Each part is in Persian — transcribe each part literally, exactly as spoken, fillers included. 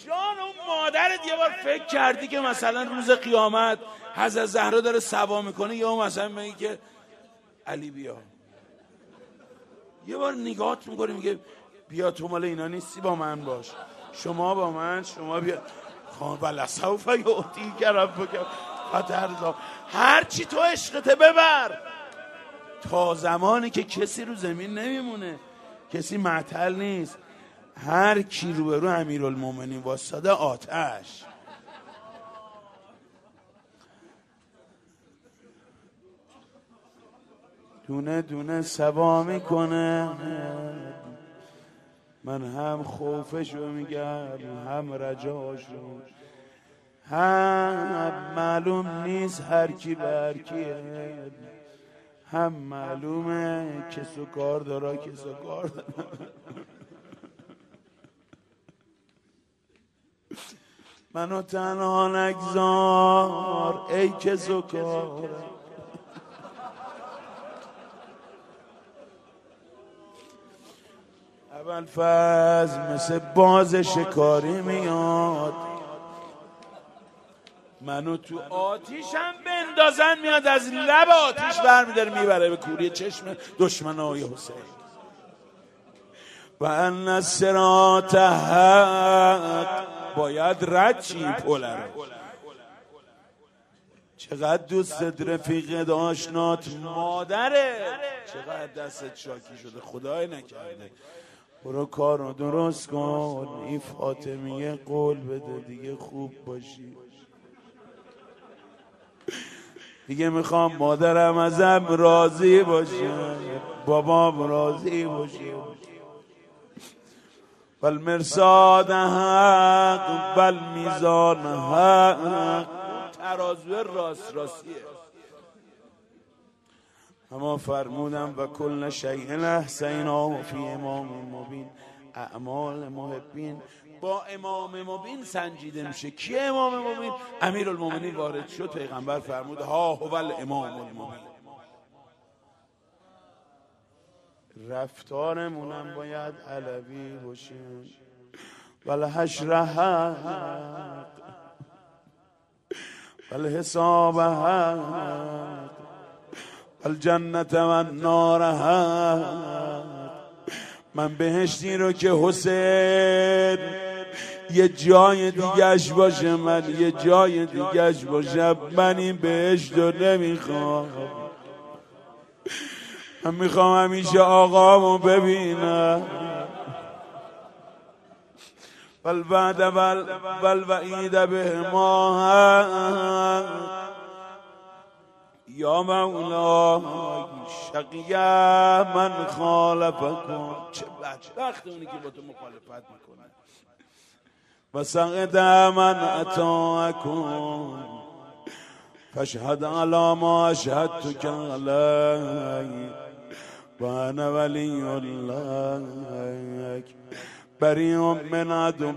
جان اون مادرت یه بار فکر کردی که مثلا روز قیامت حضرت زهرا داره سوا میکنه یا مثلا میگه که علی بیا، یه بار نگاهت میکنه میگه بیا تو مال اینا نیستی با من باش، شما با من، شما بیا خان بلا سوف یعطی که ربک فترضا، هر چی تو عشقته ببر، تا زمانی که کسی رو زمین نمیمونه، کسی معطل نیست، هر کی رو برو امیرالمومنین واسطه آتش. دونه دونه سوا میکنه، من هم خوفشو میگم هم رجاشو، هم معلوم نیست هر کی بر کیه، هم معلومه کس و کار داره کس و کار داره. منو تنها نگذار ای کس و کار، اول فاز مثل باز شکاری میاد، منو تو آتیشم بندازن میاد از لب آتیش برمیداره میبره به کوری چشم دشمنای حسین. و ان الصراط حق، باید رد چی پله رو. چقدر دوستت رفیقت آشنات مادره، چقدر دستت شاکی شده خدای نکرده، برو کارو درست کن، این فاطمیه قول بده دیگه خوب باشی، دیگه میخوام مادرم ازم راضی باشه، بابام راضی باشه. والمرصاد حق والمیزان حق، ترازو راست راستیه. اما فرمودم و کل شیء احصیناه فی امام مبین، اعمال محبین با امام مبین سنجیده میشه. کی امام مبین؟ امیرالمومنین وارد شد، پیغمبر فرمود ها هو الامام المبین. رفتارمونم باید علوی باشه. والحشر حق والحساب حق والجنت و النار حق. من بهشتی رو که حسین یه جای دیگهش باشه، من یه جای دیگهش باشم، من این بهشت رو نمیخوام، من میخوام همیشه آقامو ببینم. والوعد والوعید به ما یا مولا شقیه من خالفکم، چه بدبخت اونی که با تو مخالفت میکنه. و سقط من اطاعکم فاشهد علی ما اشهدتک علی و انا ولی الله بریء من عدوک،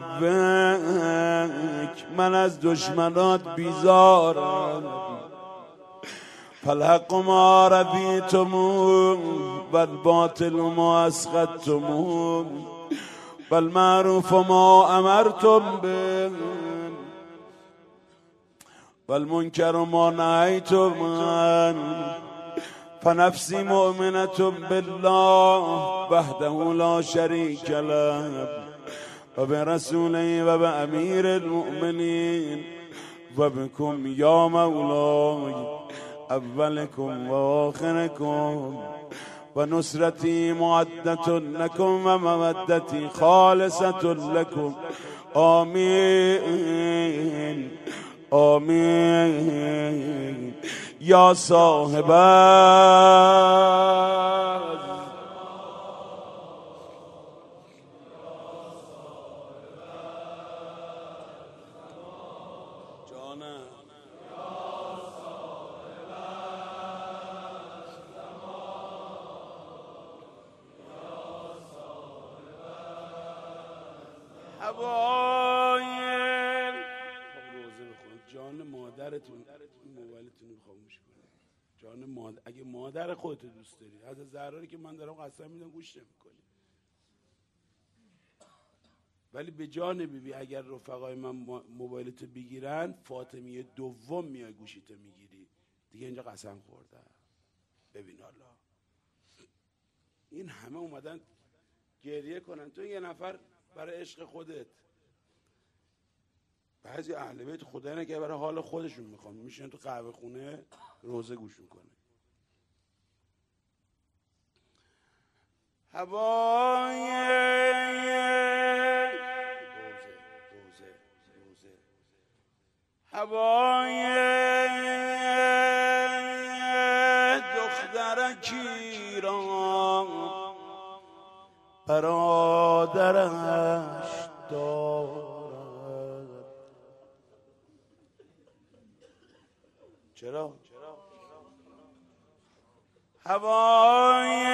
من از دشمنات بیزارم. فالحق ما رضیتم والباطل ما اسخطتم والمعروف ما امرتم به والمنکر ما نهیتم عنه. فنفسی مؤمنة بالله وحده لا شریک له و برسوله و بامیر المؤمنین و بكم یا مولای اولکم و آخرکم و نصرتی معدت لکم و مودتی خالصة لکم. آمین آمین. یا صاحب اوایل روزه بخون. جان مادرتون موبایلتون رو خاموش کنید. جان مادر، اگه مادر خودتو دوست داری، حضرت زهرا که من دارم قسم میدم گوش نمیکنی، ولی به جان بیبی اگر رفقای من موبایلتو بگیرن فاطمیه دوم میای گوشیتو میگیری دیگه. اینجا قسم خوردم. ببین حالا این همه اومدن گریه کنن، تو یه نفر برای عشق خودت. بعضی اهل بیت خدا نه که برای حال خودشون میخوان میشن تو قهوه خونه روزه گوش میکنه. هوای روزه روزه روزه هوای دخترکی را برادرش دارد. چرا؟ هوای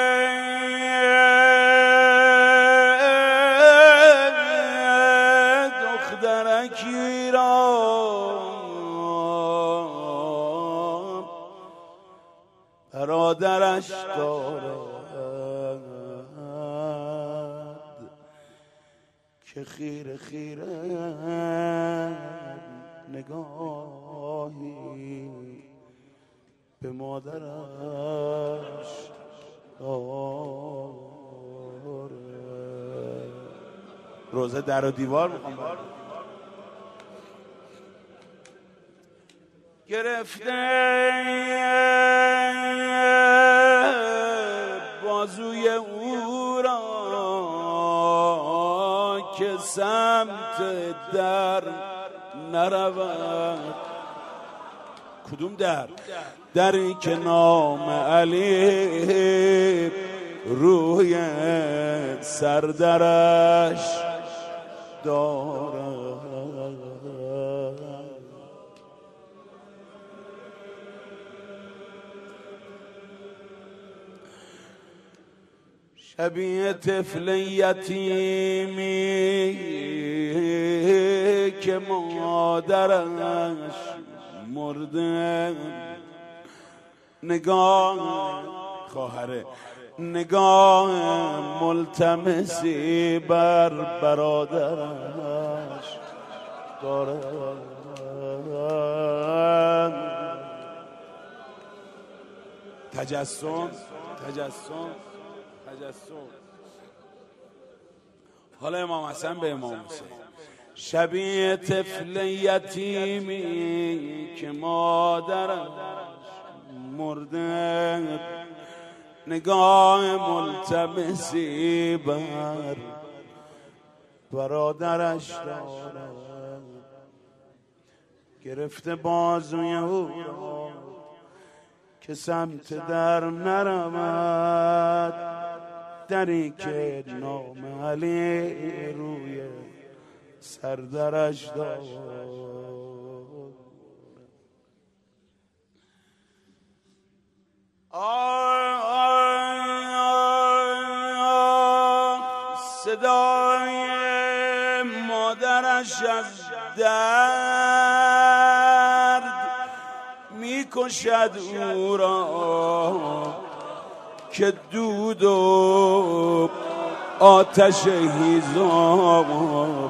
دخترکی را برادرش دارد که خیره خیره نگاهی به مادرش داره. روزه در و دیوار میخوام گرفته بازوی او را که سمت در نرود. کدوم در؟ دری که نام علی روی سردرش دارد. شبیه طفل یتیمی که مادرش مرده، نگاه خواهره نگاه ملتمسی بر برادرش دارد. تجسم تجسم تجسم. حالا امام حسن به امام حسین شبیه طفل یتیمی که مادرش مرده، نگاه ملتمسی بر برادرش دارد. گرفته بازوی او را که سمت در نرود، دری که نام علی روی سردرش دارد. صدای مادرش از درد میکشد او را که دود و آتش هیزم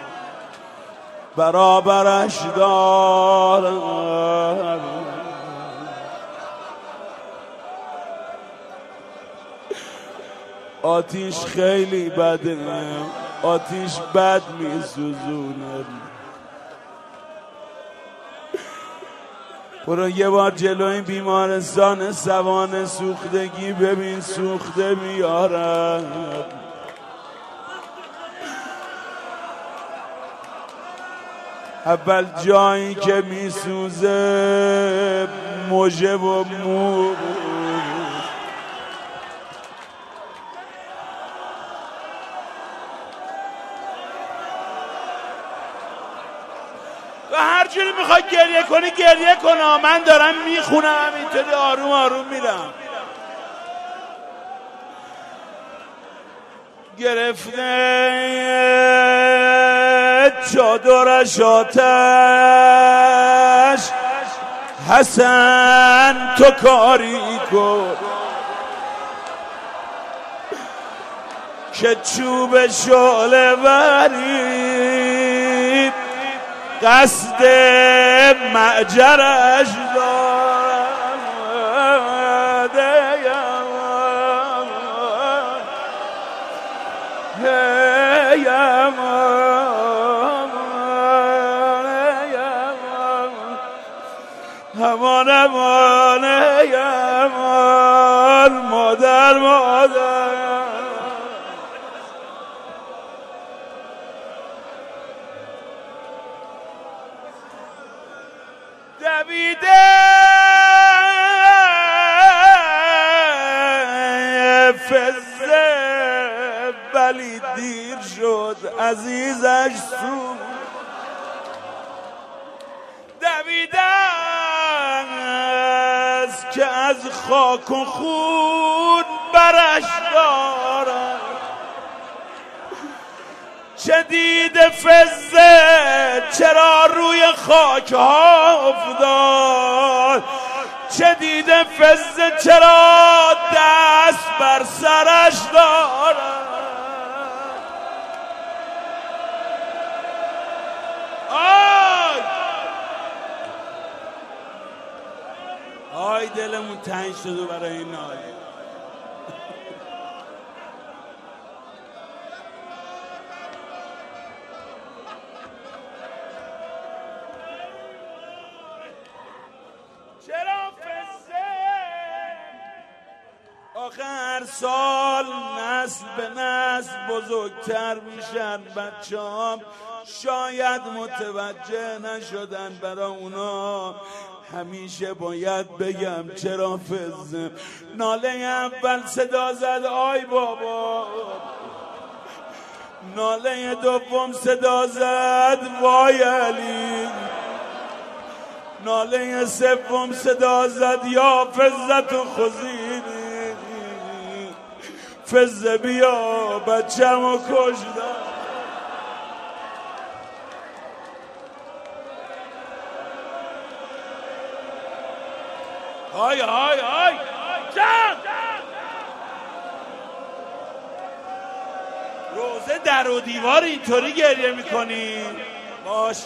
برابرش دارد. آتیش خیلی بده، آتیش بد میسوزونه. برو یه بار جلوی بیمارستان سوان سوختگی ببین سوخته میارن. اول جایی که میسوزه موجه و مو، و هر جوری میخوای گریه کنی گریه کن. من دارم میخونم اینطوری آروم آروم میرم. گرفته چادرش آتش، حسن تو کاری کن که چوب شعله ورید قصد معجرش دارد. ای امان امان امان ای امان مادر مادر دویده فزه ولی دیر شد عزیزش سو دویده است که از خاک و خون برش دارد. چه دیده فزه چرا روی خاک ها افتاد، چه دیده فزه چرا دست بر سرش دارد. آی آی دلمون تنگ شده برای این ناله. چرا فزه آخر سال نسل به نسل بزرگتر میشن، بچه‌هام شاید متوجه نشدن، برای اونا همیشه باید بگم چرا فزه. ناله اول صدا زد آی بابا، ناله دوم صدا زد وای علی، ناله سوم صدا زد یا فزت و خزیدی، فزه بیا بچه‌مو کشتن. های های های جان روزه در و دیوار اینطوری گریه میکنی؟ باش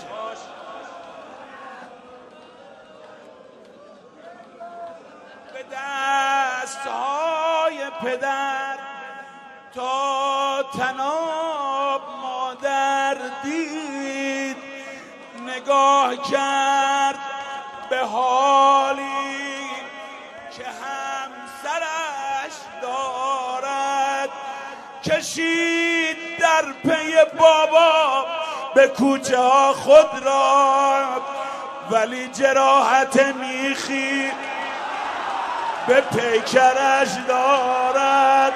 به دستهای پدر تا تناب مادر دید، نگاه کرد به حالی که همسرش دارد، کشید در پی بابا به کوچه ها خود را، ولی جراحت میخی به پیکرش دارد.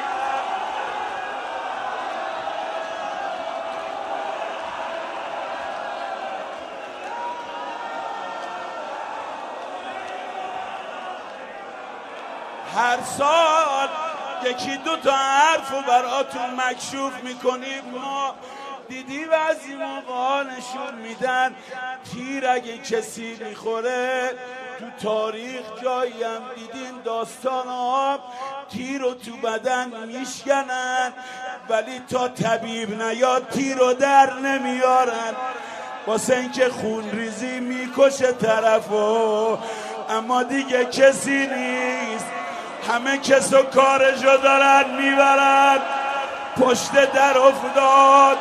هر سال یکی دو تا حرف رو براتون مکشوف میکنیم. ما دیدی بعضی موقعا نشون میدن تیر اگه کسی میخوره، تو تاریخ جایی هم دیدین داستان ها تیر رو تو بدن میشکنن، ولی تا طبیب نیاد تیر رو در نمیارن، واسه اینکه خون ریزی میکشه طرفو. اما دیگه کسی نیست، همه کس و کارشو دارن میبرن. پشت در افتاد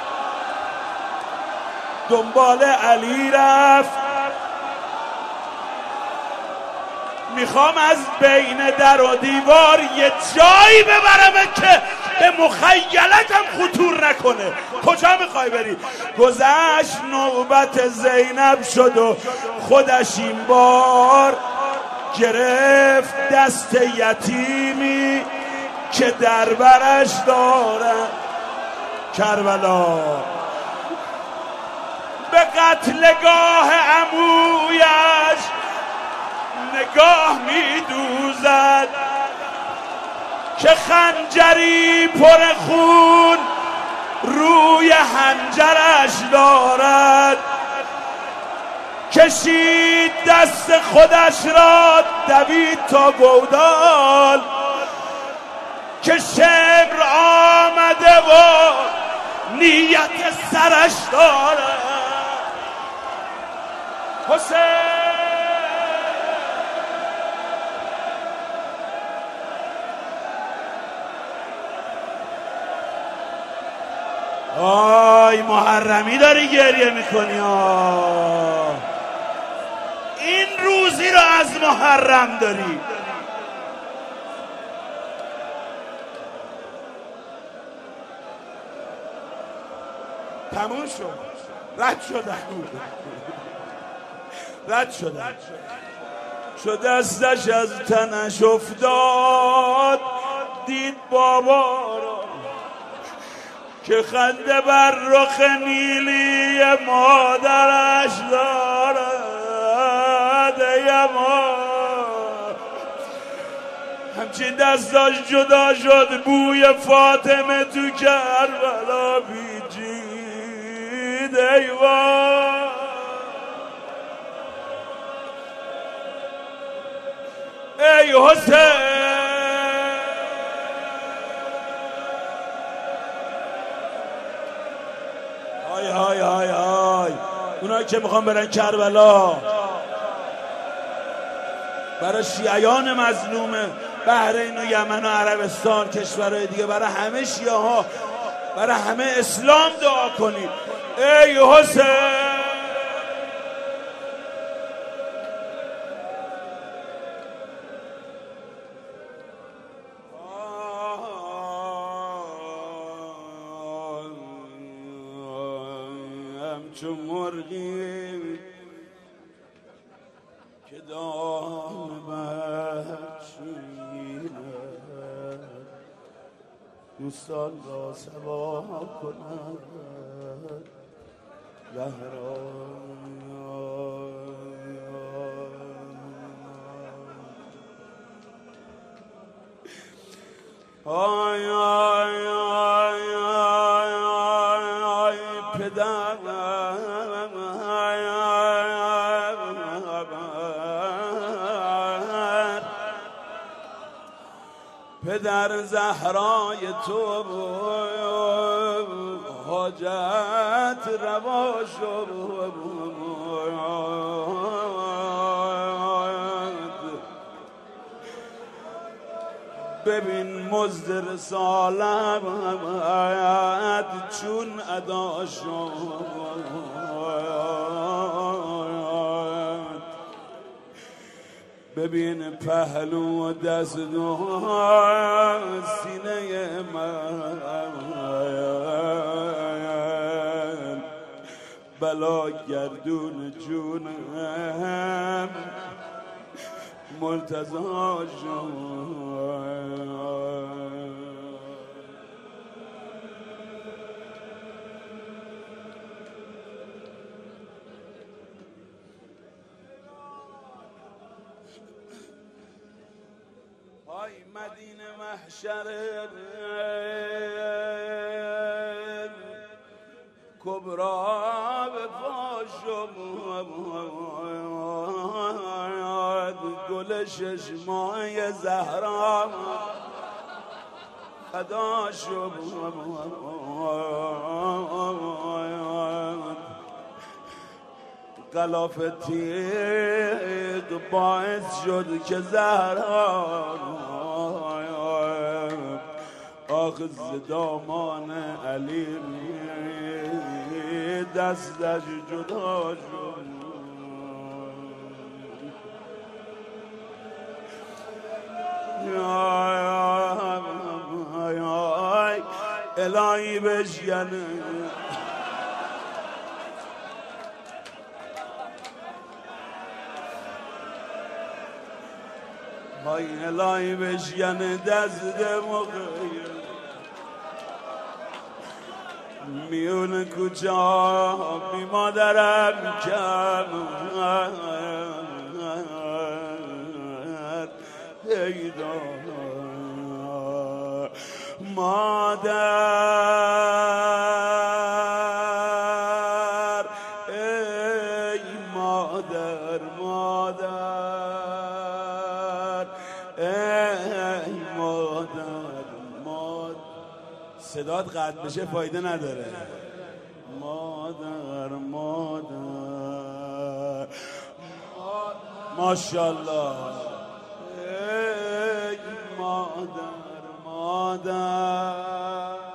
دنبال علی رفت، میخوام از بین در و دیوار یه جایی ببرم که به مخیلتم خطور نکنه. کجا میخوای بری؟ گذشت نوبت زینب شد و خودش این بار گرفت دست یتیمی که در برش دارد. کربلا به قتلگاه عمویش نگاه میدوزد که خنجری پر خون روی حنجرش دارد. کشید دست خودش را دوید تا گودال که شبر آمده و نیت سرش داره. حسین آی محرمی داری گریه میکنی آه. این روزی رو از محرم داری. تموم شد. رد شدن رد شدن شد دستش از تنش افتاد، دید بابا را که خنده بر رخ نیلی مادرش دارد. ای ما همچین دستاش جدا شد، بوی فاطمه تو کربلا پیچید. ای وای ای حسین های های های های اونایی که میخوان برن کربلا، برای شیعیان مظلوم بحرین و یمن و عربستان، کشورهای دیگه، برای همه شیعه ها، برای همه اسلام دعا کنید. ای حسین همچون مرغی که دام برچیند، دوستان را سوا کند زهرا. آی آی آی آی آی پدر پدر زهرای تو حاجت روا شد. ببین مزد رسالت چون ادا شد. ببین پهلو و دست و سینه من بلا گردون جونم مرتضا شد. آی مدینه محشر کبرا به پاشم، گل ششمای زهرا فدا شد. غلاف تیغ باعث شد که زهرا آخ ز دامان علی دستش جدا شد. الهی بشکنه های الهی بشکنه دست مغیر میون کوچه بی مادرم کم پیدا مادر ای مادر مادر ای مادر صدات قطع بشه فایده نداره. مادر مادر ماشاءالله ای مادر مادر